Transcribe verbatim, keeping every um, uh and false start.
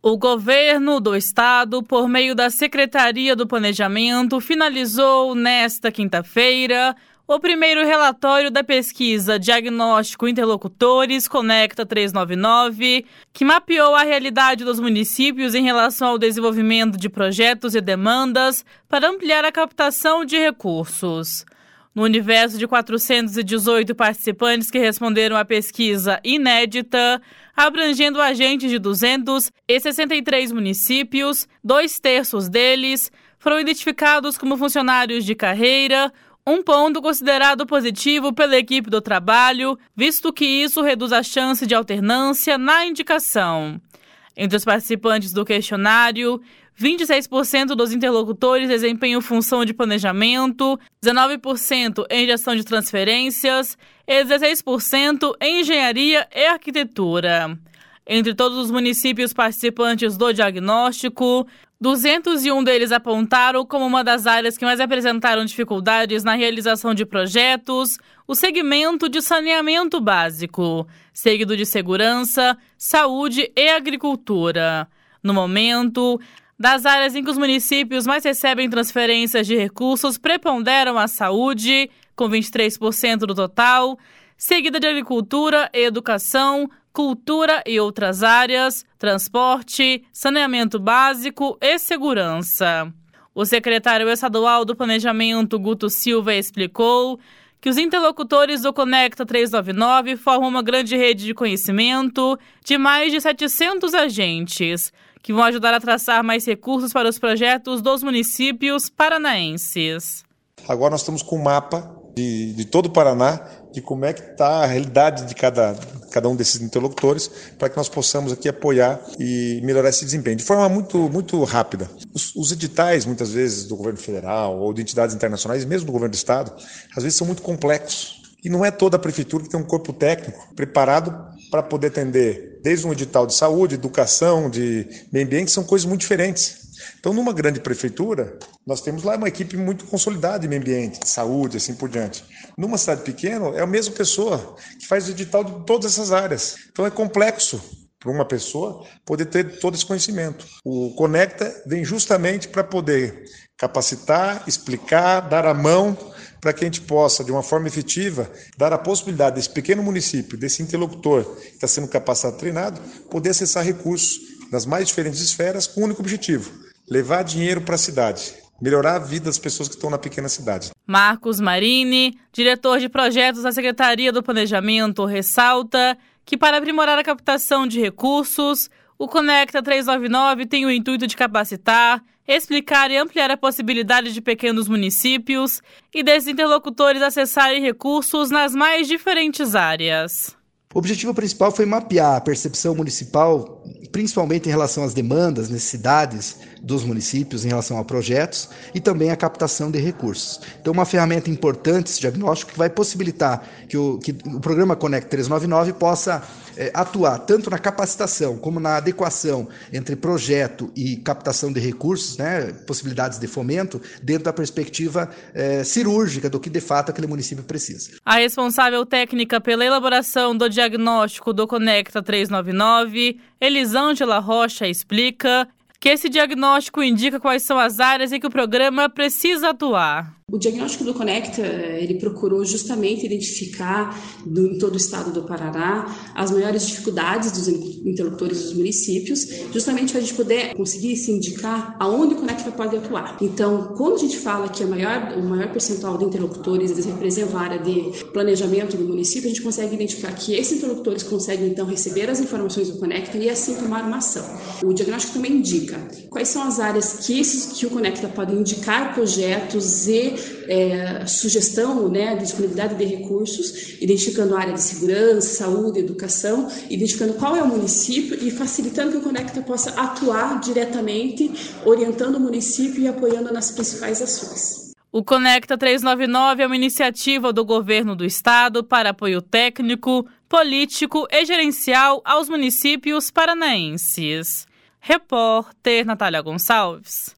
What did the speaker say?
O governo do estado, por meio da Secretaria do Planejamento, finalizou nesta quinta-feira o primeiro relatório da pesquisa Diagnóstico Interlocutores Conecta trezentos e noventa e nove, que mapeou a realidade dos municípios em relação ao desenvolvimento de projetos e demandas para ampliar a captação de recursos. No universo de quatrocentos e dezoito participantes que responderam à pesquisa inédita, abrangendo agentes de duzentos e sessenta e três municípios, dois terços deles foram identificados como funcionários de carreira, um ponto considerado positivo pela equipe do trabalho, visto que isso reduz a chance de alternância na indicação. Entre os participantes do questionário, vinte e seis por cento dos interlocutores desempenham função de planejamento, dezenove por cento em gestão de transferências e dezesseis por cento em engenharia e arquitetura. Entre todos os municípios participantes do diagnóstico, duzentos e um deles apontaram como uma das áreas que mais apresentaram dificuldades na realização de projetos o segmento de saneamento básico, seguido de segurança, saúde e agricultura. No momento, das áreas em que os municípios mais recebem transferências de recursos, preponderam a saúde, com vinte e três por cento do total, seguida de agricultura e educação, cultura e outras áreas, transporte, saneamento básico e segurança. O secretário estadual do Planejamento, Guto Silva, explicou que os interlocutores do Conecta trezentos e noventa e nove formam uma grande rede de conhecimento de mais de setecentos agentes, que vão ajudar a traçar mais recursos para os projetos dos municípios paranaenses. Agora nós estamos com um mapa de, de todo o Paraná, de como é que está a realidade de cada, cada um desses interlocutores, para que nós possamos aqui apoiar e melhorar esse desempenho, de forma muito, muito rápida. Os, os editais, muitas vezes, do governo federal ou de entidades internacionais, mesmo do governo do estado, às vezes são muito complexos. E não é toda a prefeitura que tem um corpo técnico preparado para poder atender, desde um edital de saúde, educação, de meio ambiente, são coisas muito diferentes. Então, numa grande prefeitura, nós temos lá uma equipe muito consolidada de meio ambiente, de saúde, assim por diante. Numa cidade pequena, é a mesma pessoa que faz o edital de todas essas áreas. Então, é complexo para uma pessoa poder ter todo esse conhecimento. O Conecta vem justamente para poder capacitar, explicar, dar a mão, para que a gente possa, de uma forma efetiva, dar a possibilidade desse pequeno município, desse interlocutor que está sendo capacitado, treinado, poder acessar recursos das mais diferentes esferas com um único objetivo: levar dinheiro para a cidade, melhorar a vida das pessoas que estão na pequena cidade. Marcos Marini, diretor de projetos da Secretaria do Planejamento, ressalta que, para aprimorar a captação de recursos, o Conecta trezentos e noventa e nove tem o intuito de capacitar, explicar e ampliar a possibilidade de pequenos municípios e desses interlocutores acessarem recursos nas mais diferentes áreas. O objetivo principal foi mapear a percepção municipal, principalmente em relação às demandas, necessidades dos municípios em relação a projetos e também a captação de recursos. Então, uma ferramenta importante, esse diagnóstico, que vai possibilitar que o, que o programa Conecta trezentos e noventa e nove possa é, atuar tanto na capacitação como na adequação entre projeto e captação de recursos, né, possibilidades de fomento, dentro da perspectiva é, cirúrgica do que de fato aquele município precisa. A responsável técnica pela elaboração do diagnóstico do Conecta trezentos e noventa e nove, Elisângela Rocha, explica que esse diagnóstico indica quais são as áreas em que o programa precisa atuar. O diagnóstico do Conecta, ele procurou justamente identificar do, em todo o estado do Paraná as maiores dificuldades dos interlocutores dos municípios, justamente para a gente poder conseguir se indicar aonde o Conecta pode atuar. Então, quando a gente fala que a maior, o maior percentual de interlocutores eles representam a área de planejamento do município, a gente consegue identificar que esses interlocutores conseguem então receber as informações do Conecta e assim tomar uma ação. O diagnóstico também indica quais são as áreas que, esses, que o Conecta pode indicar projetos e É, sugestão, né, de disponibilidade de recursos, identificando a área de segurança, saúde, educação, identificando qual é o município e facilitando que o Conecta possa atuar diretamente, orientando o município e apoiando nas principais ações. O Conecta trezentos e noventa e nove é uma iniciativa do governo do estado para apoio técnico, político e gerencial aos municípios paranaenses. Repórter Natália Gonçalves.